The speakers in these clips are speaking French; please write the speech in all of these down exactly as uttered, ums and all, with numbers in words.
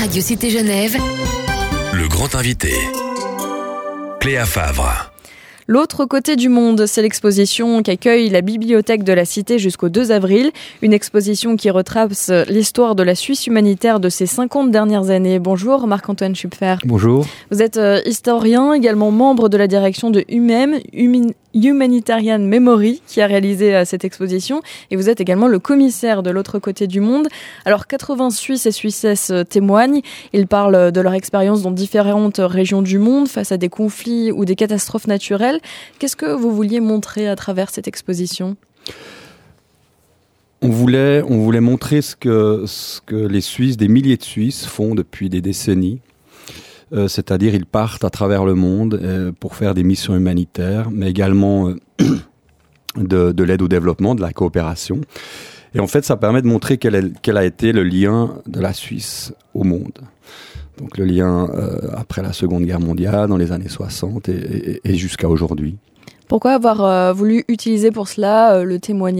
Radio Cité Genève. Le grand invité. Cléa Favre. L'autre côté du monde, c'est l'exposition qu'accueille la bibliothèque de la Cité jusqu'au deux avril. Une exposition qui retrace l'histoire de la Suisse humanitaire de ces cinquante dernières années. Bonjour Marc-Antoine Schupfer. Bonjour. Vous êtes euh, historien, également membre de la direction de U M E M, Humin- Humanitarian Memory, qui a réalisé euh, cette exposition. Et vous êtes également le commissaire de l'autre côté du monde. Alors quatre-vingts Suisses et Suissesses euh, témoignent. Ils parlent de leur expérience dans différentes régions du monde face à des conflits ou des catastrophes naturelles. Qu'est-ce que vous vouliez montrer à travers cette exposition ? On voulait, on voulait montrer ce que, ce que les Suisses, des milliers de Suisses font depuis des décennies. Euh, c'est-à-dire ils partent à travers le monde euh, pour faire des missions humanitaires, mais également euh, de, de l'aide au développement, de la coopération. Et en fait, ça permet de montrer quel, est, quel a été le lien de la Suisse au monde. Donc le lien euh, après la Seconde Guerre mondiale, dans les années soixante et, et, et jusqu'à aujourd'hui. Pourquoi avoir euh, voulu utiliser pour cela euh, le témoignage ?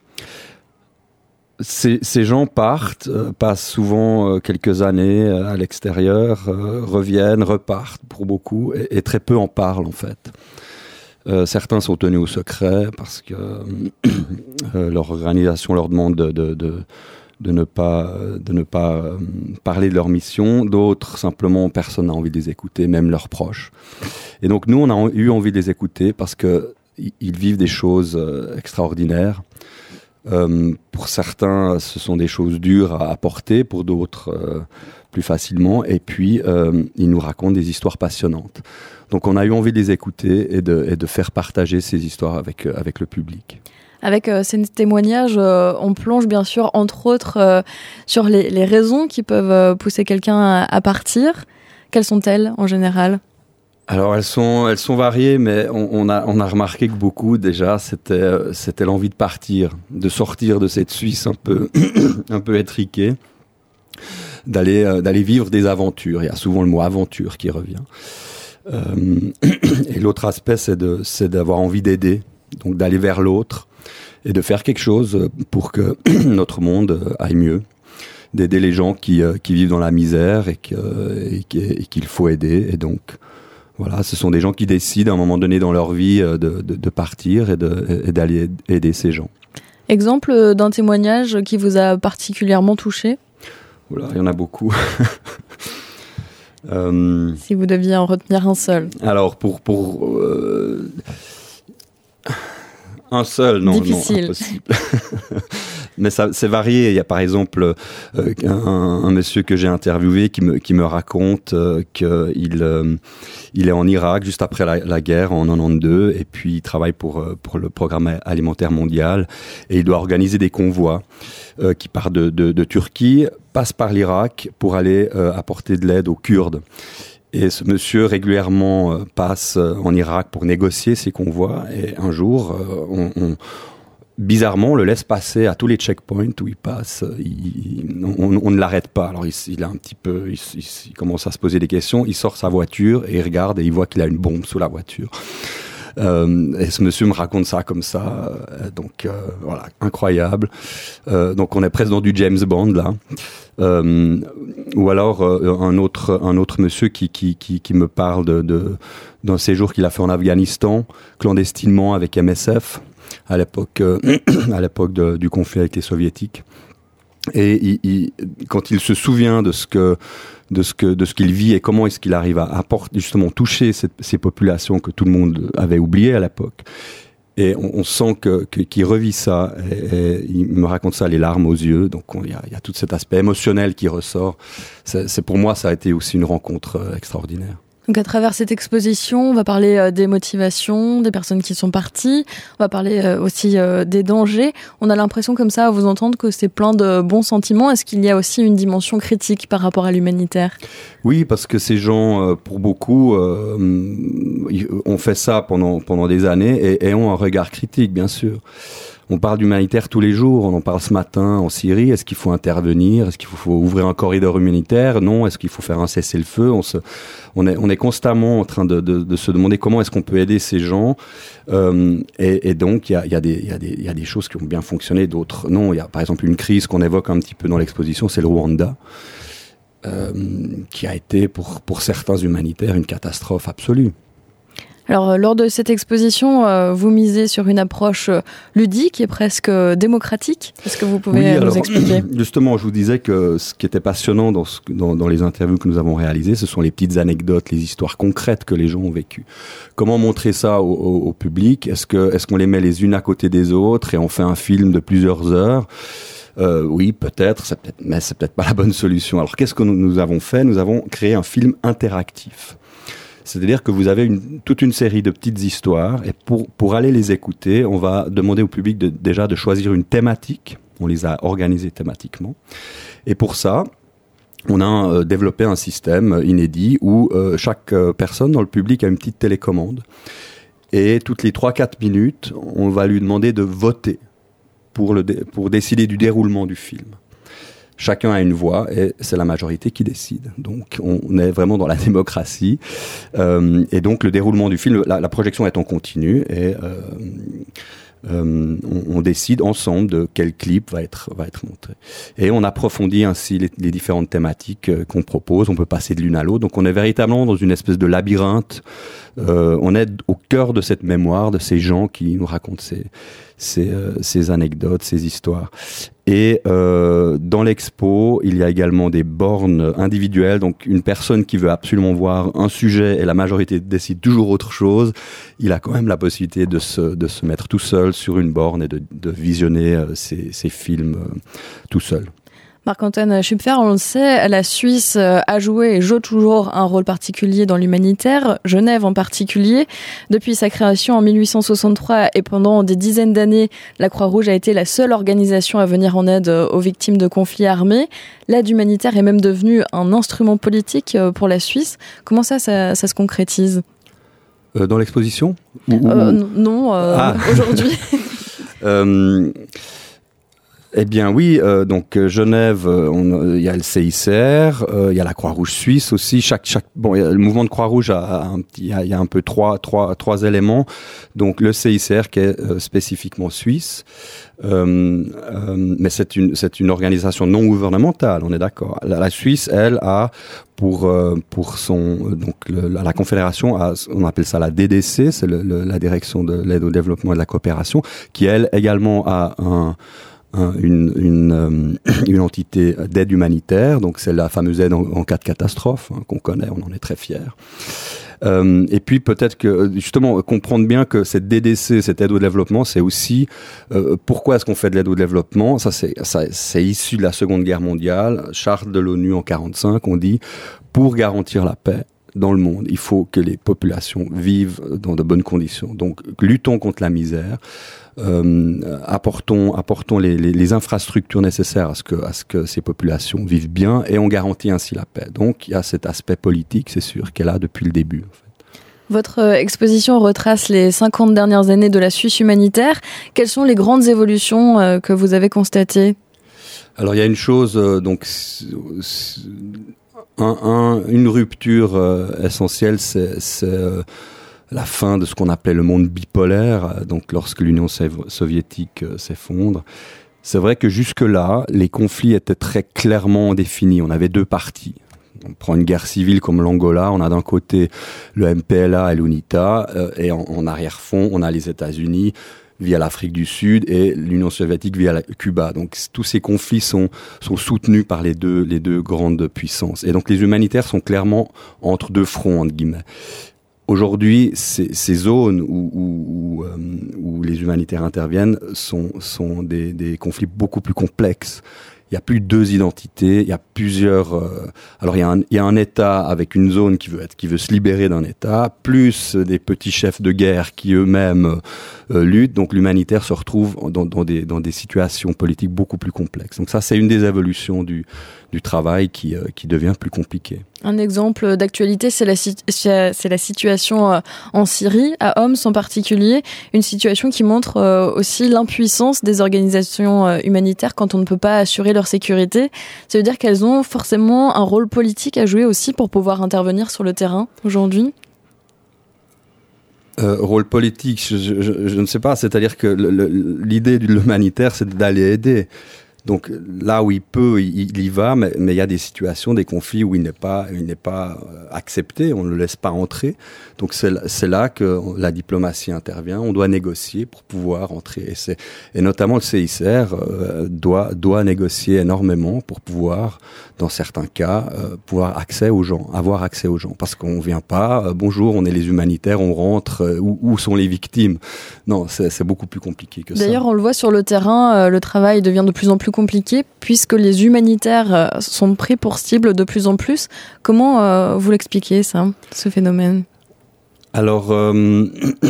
Ces, ces gens partent, euh, passent souvent euh, quelques années euh, à l'extérieur, euh, reviennent, repartent pour beaucoup, et, et très peu en parlent en fait. Euh, certains sont tenus au secret parce que euh, leur organisation leur demande de... de, de de ne pas, de ne pas euh, parler de leur mission. D'autres, simplement, personne n'a envie de les écouter, même leurs proches. Et donc, nous, on a eu envie de les écouter parce qu'ils vivent des choses euh, extraordinaires. Euh, pour certains, ce sont des choses dures à apporter, pour d'autres, euh, plus facilement. Et puis, euh, ils nous racontent des histoires passionnantes. Donc, on a eu envie de les écouter et de, et de faire partager ces histoires avec, euh, avec le public. Avec euh, ces témoignages, euh, on plonge bien sûr, entre autres, euh, sur les, les raisons qui peuvent euh, pousser quelqu'un à, à partir. Quelles sont-elles, en général ? Alors, elles sont, elles sont variées, mais on, on, a, on a remarqué que beaucoup, déjà, c'était, c'était l'envie de partir, de sortir de cette Suisse un peu, un peu étriquée, d'aller, euh, d'aller vivre des aventures. Il y a souvent le mot « aventure » qui revient. Euh, et l'autre aspect, c'est, de, c'est d'avoir envie d'aider, donc d'aller vers l'autre, et de faire quelque chose pour que notre monde aille mieux, d'aider les gens qui, qui vivent dans la misère et, que, et, et qu'il faut aider. Et donc, voilà, ce sont des gens qui décident à un moment donné dans leur vie de, de, de partir et, de, et d'aller aider ces gens. Exemple d'un témoignage qui vous a particulièrement touché ? Voilà, il y en a beaucoup. euh, si vous deviez en retenir un seul. Alors, pour... pour euh, Un seul, non, Difficile. non, impossible. Mais ça, c'est varié. Il y a par exemple euh, un, un monsieur que j'ai interviewé qui me, qui me raconte euh, qu'il euh, il est en Irak juste après la, la guerre en quatre-vingt-douze et puis il travaille pour, pour le programme alimentaire mondial et il doit organiser des convois euh, qui partent de, de, de Turquie, passent par l'Irak pour aller euh, apporter de l'aide aux Kurdes. Et ce monsieur régulièrement euh, passe euh, en Irak pour négocier ces convois. Et un jour, euh, on, on, bizarrement, on le laisse passer à tous les checkpoints où il passe. Il, on, on ne l'arrête pas. Alors il, il a un petit peu, il, il, il commence à se poser des questions. Il sort sa voiture et il regarde et il voit qu'il a une bombe sous la voiture. Euh, et ce monsieur me raconte ça comme ça, euh, donc euh, voilà, incroyable. Euh, donc on est presque dans du James Bond là. Euh, ou alors euh, un autre un autre monsieur qui qui qui, qui me parle de, de d'un séjour qu'il a fait en Afghanistan clandestinement avec M S F à l'époque euh, à l'époque de, du conflit avec les soviétiques. Et il, il, quand il se souvient de ce que de ce que de ce qu'il vit et comment est-ce qu'il arrive à, à porter, justement toucher cette, ces populations que tout le monde avait oubliées à l'époque. Et on, on sent que, que qu'il revit ça. Et, et il me raconte ça les larmes aux yeux. Donc il y a, y a tout cet aspect émotionnel qui ressort. C'est, c'est pour moi ça a été aussi une rencontre euh, extraordinaire. Donc à travers cette exposition, on va parler euh, des motivations, des personnes qui sont parties, on va parler euh, aussi euh, des dangers. On a l'impression comme ça à vous entendre que c'est plein de bons sentiments. Est-ce qu'il y a aussi une dimension critique par rapport à l'humanitaire ? Oui, parce que ces gens, euh, pour beaucoup, euh, ont fait ça pendant, pendant des années et, et ont un regard critique, bien sûr. On parle d'humanitaire tous les jours, on en parle ce matin en Syrie. Est-ce qu'il faut intervenir ? Est-ce qu'il faut, faut ouvrir un corridor humanitaire ? Non. Est-ce qu'il faut faire un cessez-le-feu ? On, se, on, est, on est constamment en train de, de, de se demander comment est-ce qu'on peut aider ces gens. Euh, et, et donc, il y a, y, a des, y, a des, y a des choses qui ont bien fonctionné, d'autres non. Il y a par exemple une crise qu'on évoque un petit peu dans l'exposition, c'est le Rwanda. euh, qui a été pour, pour certains humanitaires une catastrophe absolue. Alors, lors de cette exposition, euh, vous misez sur une approche ludique et presque démocratique. Est-ce que vous pouvez oui, nous alors, expliquer ? Justement, je vous disais que ce qui était passionnant dans, ce, dans, dans les interviews que nous avons réalisées, ce sont les petites anecdotes, les histoires concrètes que les gens ont vécues. Comment montrer ça au, au, au public ? Est-ce que, est-ce qu'on les met les unes à côté des autres et on fait un film de plusieurs heures ? Euh, oui, peut-être, c'est peut-être, mais c'est peut-être pas la bonne solution. Alors, qu'est-ce que nous, nous avons fait ? Nous avons créé un film interactif. C'est-à-dire que vous avez une, toute une série de petites histoires et pour, pour aller les écouter, on va demander au public de, déjà de choisir une thématique. On les a organisées thématiquement. Et pour ça, on a euh, développé un système inédit où euh, chaque euh, personne dans le public a une petite télécommande. Et toutes les trois à quatre minutes, on va lui demander de voter pour, le dé, pour décider du déroulement du film. Chacun a une voix et c'est la majorité qui décide. Donc on est vraiment dans la démocratie. Euh, et donc le déroulement du film, la, la projection est en continu et euh, euh, on, on décide ensemble de quel clip va être, va être montré. Et on approfondit ainsi les, les différentes thématiques euh, qu'on propose. On peut passer de l'une à l'autre. Donc on est véritablement dans une espèce de labyrinthe. Euh, on est au cœur de cette mémoire, de ces gens qui nous racontent ces, ces, euh, ces anecdotes, ces histoires. Et euh, dans l'expo, il y a également des bornes individuelles. Donc une personne qui veut absolument voir un sujet et la majorité décide toujours autre chose, il a quand même la possibilité de se, de se mettre tout seul sur une borne et de, de visionner euh, ces, ces films euh, tout seul. Marc-Antoine Schupfer, on le sait, la Suisse a joué et joue toujours un rôle particulier dans l'humanitaire, Genève en particulier. Depuis sa création en mille huit cent soixante-trois et pendant des dizaines d'années, la Croix-Rouge a été la seule organisation à venir en aide aux victimes de conflits armés. L'aide humanitaire est même devenue un instrument politique pour la Suisse. Comment ça, ça, ça se concrétise ? euh, Dans l'exposition ou, ou... Euh, Non, euh, ah. aujourd'hui. euh... Eh bien oui, euh, donc Genève, il y a le C I C R, il euh, y a la Croix-Rouge suisse aussi. Chaque, chaque, bon, y a, le mouvement de Croix-Rouge a, a un petit, il y, y a un peu trois, trois, trois éléments. Donc le C I C R qui est euh, spécifiquement suisse, euh, euh, mais c'est une, c'est une organisation non gouvernementale. On est d'accord. La, la Suisse, elle, a pour euh, pour son donc le, la, la Confédération, a, on appelle ça la D D C, c'est le, le, la direction de l'aide au développement et de la coopération, qui elle également a un Une, une, une entité d'aide humanitaire, donc c'est la fameuse aide en, en cas de catastrophe, hein, qu'on connaît, on en est très fiers. Euh, et puis peut-être que, justement, comprendre bien que cette D D C, cette aide au développement, c'est aussi euh, pourquoi est-ce qu'on fait de l'aide au développement. Ça c'est, ça, c'est issu de la Seconde Guerre mondiale, charte de l'ONU en quarante-cinq, on dit, pour garantir la paix dans le monde, il faut que les populations vivent dans de bonnes conditions. Donc, luttons contre la misère, euh, apportons, apportons les, les, les infrastructures nécessaires à ce que, à ce que ces populations vivent bien et on garantit ainsi la paix. Donc, il y a cet aspect politique, c'est sûr, qu'elle a depuis le début, en fait. Votre exposition retrace les cinquante dernières années de la Suisse humanitaire. Quelles sont les grandes évolutions euh, que vous avez constatées ? Alors, il y a une chose, euh, donc... Un, un, une rupture euh, essentielle, c'est, c'est euh, la fin de ce qu'on appelait le monde bipolaire, donc lorsque l'Union soviétique euh, s'effondre. C'est vrai que jusque-là, les conflits étaient très clairement définis. On avait deux parties. On prend une guerre civile comme l'Angola, on a d'un côté le M P L A et l'UNITA, euh, et en, en arrière-fond, on a les États-Unis via l'Afrique du Sud et l'Union soviétique via la, Cuba. Donc tous ces conflits sont, sont soutenus par les deux, les deux grandes puissances. Et donc les humanitaires sont clairement entre deux fronts, entre guillemets. Aujourd'hui, ces, ces zones où, où, où, euh, où les humanitaires interviennent sont, sont des, des conflits beaucoup plus complexes. Il y a plus deux identités, il y a plusieurs... Euh, alors il y a, un, il y a un État avec une zone qui veut, être, qui veut se libérer d'un État, plus des petits chefs de guerre qui eux-mêmes euh, luttent. Donc l'humanitaire se retrouve dans, dans, des, dans des situations politiques beaucoup plus complexes. Donc ça, c'est une des évolutions du, du travail qui, euh, qui devient plus compliqué. Un exemple d'actualité, c'est la, c'est la situation en Syrie, à Homs en particulier, une situation qui montre aussi l'impuissance des organisations humanitaires quand on ne peut pas assurer leur sécurité. Ça veut dire qu'elles ont forcément un rôle politique à jouer aussi pour pouvoir intervenir sur le terrain aujourd'hui ? Euh, rôle politique, je, je, je ne sais pas, c'est-à-dire que le, le, l'idée de l'humanitaire, c'est d'aller aider. Donc là où il peut, il, il y va, mais, mais il y a des situations, des conflits où il n'est pas, il n'est pas accepté, on ne le laisse pas entrer. Donc c'est, c'est là que la diplomatie intervient. On doit négocier pour pouvoir entrer. Et, c'est, et notamment le C I C R euh, doit, doit négocier énormément pour pouvoir, dans certains cas, euh, pouvoir accès aux gens, avoir accès aux gens. Parce qu'on vient pas, euh, bonjour, on est les humanitaires, on rentre, euh, où, où sont les victimes? Non, c'est, c'est beaucoup plus compliqué que ça. D'ailleurs, on le voit sur le terrain, euh, le travail devient de plus en plus compliqué puisque les humanitaires euh, sont pris pour cible de plus en plus. Comment euh, vous l'expliquez, ça, ce phénomène? Alors, euh,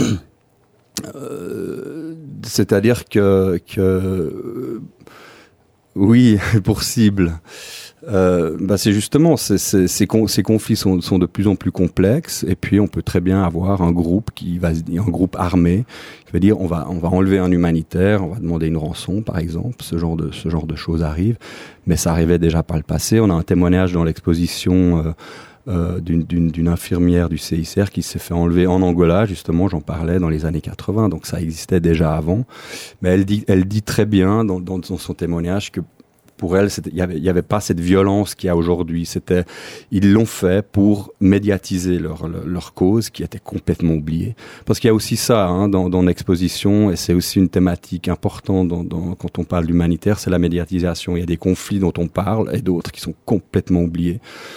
euh, c'est-à-dire que, que euh, oui, pour cible. Euh, bah c'est justement c'est, c'est, ces, con, ces conflits sont, sont de plus en plus complexes et puis on peut très bien avoir un groupe qui va un groupe armé qui va dire on va on va enlever un humanitaire, on va demander une rançon par exemple, ce genre de ce genre de choses arrive, mais ça arrivait déjà par le passé. On a un témoignage dans l'exposition euh, euh, d'une, d'une, d'une infirmière du C I C R qui s'est fait enlever en Angola, justement, j'en parlais dans les années quatre-vingts, donc ça existait déjà avant, mais elle dit elle dit très bien dans, dans, dans son témoignage que pour elle, il n'y avait, y avait pas cette violence qu'il y a aujourd'hui. C'était, ils l'ont fait pour médiatiser leur, leur, leur cause qui était complètement oubliée. Parce qu'il y a aussi ça hein, dans, dans l'exposition, et c'est aussi une thématique importante dans, dans, quand on parle d'humanitaire, c'est la médiatisation. Il y a des conflits dont on parle et d'autres qui sont complètement oubliés.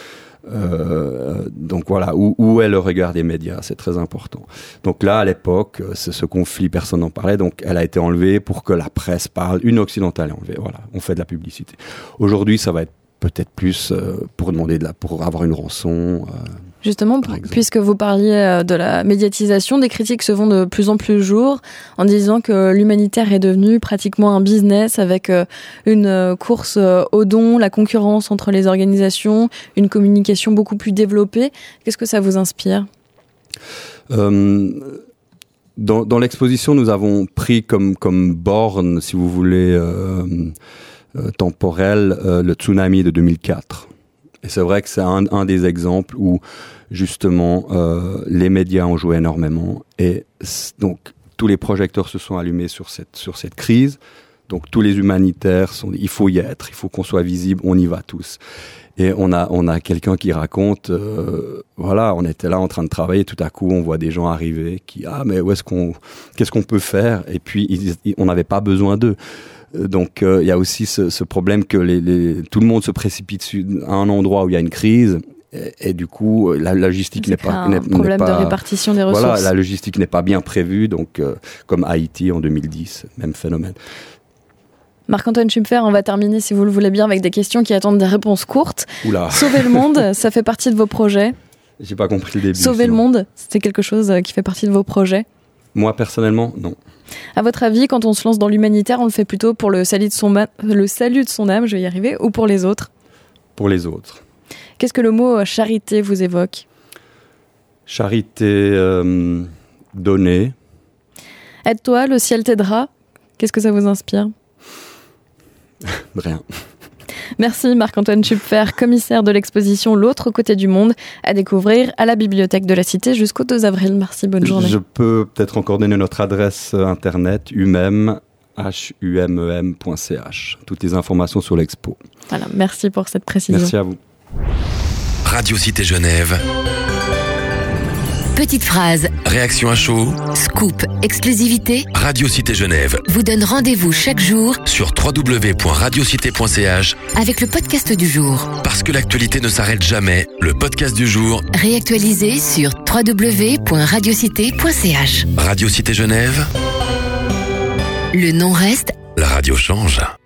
Euh, donc voilà, où, où est le regard des médias, c'est très important. Donc là, à l'époque, c'est ce conflit, personne n'en parlait, donc elle a été enlevée pour que la presse parle. Une occidentale est enlevée, voilà, on fait de la publicité. Aujourd'hui, ça va être peut-être plus euh, pour demander de la, pour avoir une rançon. Euh, Justement, pour, puisque vous parliez de la médiatisation, des critiques se font de plus en plus jour en disant que l'humanitaire est devenu pratiquement un business avec une course aux dons, la concurrence entre les organisations, une communication beaucoup plus développée. Qu'est-ce que ça vous inspire ? euh, dans, dans l'exposition, nous avons pris comme, comme borne, si vous voulez, euh, euh, temporelle, euh, le tsunami de deux mille quatre. Et c'est vrai que c'est un, un des exemples où, justement, euh, les médias ont joué énormément. Et donc, tous les projecteurs se sont allumés sur cette, sur cette crise. Donc, tous les humanitaires sont dit, il faut y être, il faut qu'on soit visible, on y va tous. Et on a, on a quelqu'un qui raconte, euh, voilà, on était là en train de travailler, tout à coup, on voit des gens arriver qui, ah, mais où est-ce qu'on, qu'est-ce qu'on peut faire? Et puis, ils, ils, on n'avait pas besoin d'eux. Donc il euh, y a aussi ce, ce problème que les, les, tout le monde se précipite à un endroit où il y a une crise et, et du coup la, la logistique n'est pas un n'est, problème n'est pas, de répartition des ressources. Voilà, la logistique n'est pas bien prévue, donc euh, comme Haïti en deux mille dix, même phénomène. Marc-Antoine Schupfer, on va terminer si vous le voulez bien avec des questions qui attendent des réponses courtes. Oula. Sauver le monde, ça fait partie de vos projets? J'ai pas compris le début. Sauver sinon. le monde, c'est quelque chose qui fait partie de vos projets? Moi personnellement, non. À votre avis, quand on se lance dans l'humanitaire, on le fait plutôt pour le salut de son, ma- le salut de son âme, je vais y arriver, ou pour les autres? Pour les autres. Qu'est-ce que le mot charité vous évoque? Charité euh, donnée. Aide-toi, le ciel t'aidera. Qu'est-ce que ça vous inspire? Rien. Merci Marc-Antoine Schupfer, commissaire de l'exposition L'autre côté du monde, à découvrir à la Bibliothèque de la Cité jusqu'au deux avril. Merci, bonne journée. Je peux peut-être encore donner notre adresse internet, humem, h u m e m point c h. Toutes les informations sur l'expo. Voilà, merci pour cette précision. Merci à vous. Radio Cité Genève. Petite phrase. Réaction à chaud. Scoop. Exclusivité. Radio Cité Genève. Vous donne rendez-vous chaque jour sur w w w point radiocité point c h avec le podcast du jour. Parce que l'actualité ne s'arrête jamais, le podcast du jour. Réactualisé sur w w w point radiocité point c h. Radio Cité Genève. Le nom reste. La radio change.